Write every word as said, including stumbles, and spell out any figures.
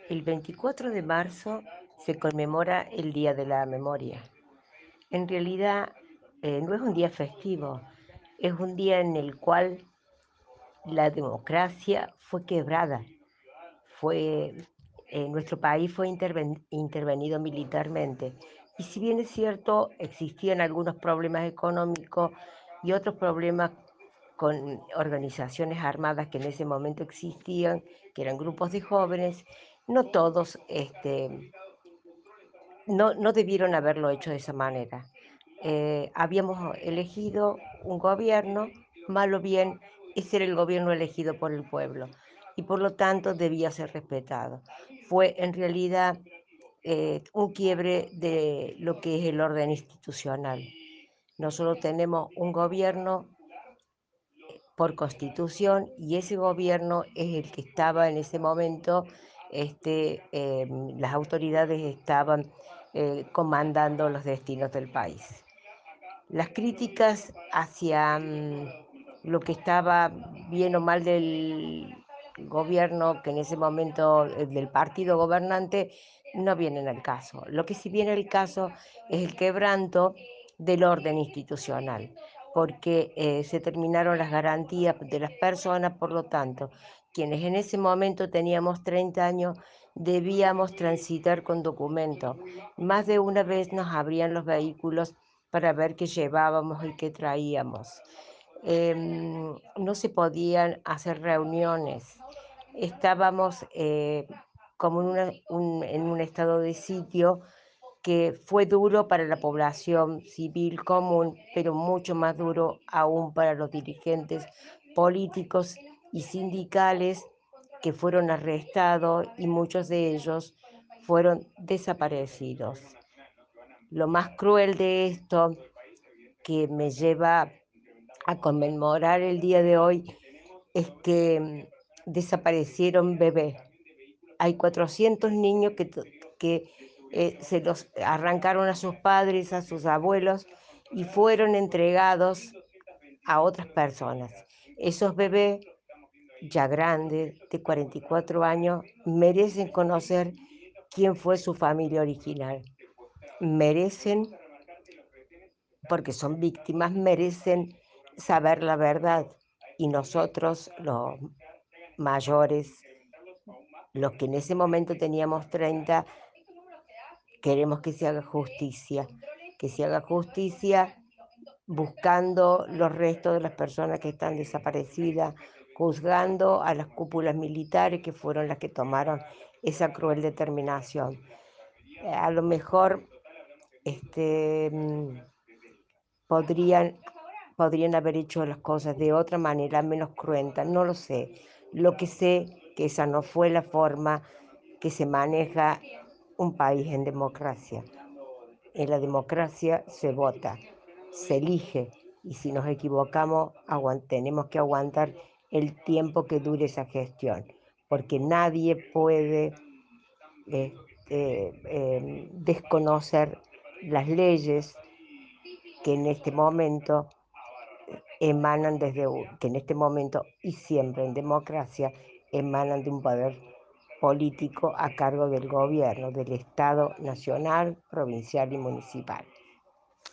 El veinticuatro de marzo se conmemora el Día de la Memoria. En realidad, eh, no es un día festivo, es un día en el cual la democracia fue quebrada. Fue, eh, nuestro país fue interven- intervenido militarmente. Y si bien es cierto, existían algunos problemas económicos y otros problemas con organizaciones armadas que en ese momento existían, que eran grupos de jóvenes, no todos este, no, no debieron haberlo hecho de esa manera. Eh, habíamos elegido un gobierno, mal o bien, ese era el gobierno elegido por el pueblo y por lo tanto debía ser respetado. Fue en realidad eh, un quiebre de lo que es el orden institucional. Nosotros tenemos un gobierno por constitución y ese gobierno es el que estaba en ese momento, este, em, las autoridades estaban eh, comandando los destinos del país. Las críticas hacia mm, lo que estaba bien o mal del gobierno, que en ese momento, eh, del partido gobernante, no vienen al caso. Lo que sí viene al caso es el quebranto del orden institucional, porque eh, se terminaron las garantías de las personas, por lo tanto, quienes en ese momento teníamos treinta años, debíamos transitar con documento. Más de una vez nos abrían los vehículos para ver qué llevábamos y qué traíamos. Em, no se podían hacer reuniones. Estábamos eh, como en, una- un, en un estado de sitio que fue duro para la población civil común, pero mucho más duro aún para los dirigentes políticos y sindicales que fueron arrestados y muchos de ellos fueron desaparecidos. Lo más cruel de esto, que me lleva a conmemorar el día de hoy, es que mm, desaparecieron bebés. Hay cuatrocientos niños que, to- que eh, se los arrancaron a sus padres, a sus abuelos y fueron entregados a otras personas. Esos bebés ya grandes, de cuarenta y cuatro años, merecen conocer quién fue su familia original. Merecen, porque son víctimas, merecen saber la verdad. Y nosotros, los mayores, los que en ese momento teníamos treinta, queremos que se haga justicia, que se haga justicia buscando los restos de las personas que están desaparecidas, juzgando a las cúpulas militares que fueron las que tomaron esa cruel determinación. Eh, a lo mejor este, mm, podrían, podrían haber hecho las cosas de otra manera, menos cruenta, no lo sé. Lo que sé que esa no fue la forma que se maneja un país en democracia. En la democracia se vota, se elige, y si nos equivocamos, aguan- tenemos que aguantar el tiempo que dure esa gestión, porque nadie puede este, em, desconocer las leyes que en este momento emanan desde un- que en este momento y siempre en democracia emanan de un poder político a cargo del gobierno, del Estado nacional, provincial y municipal.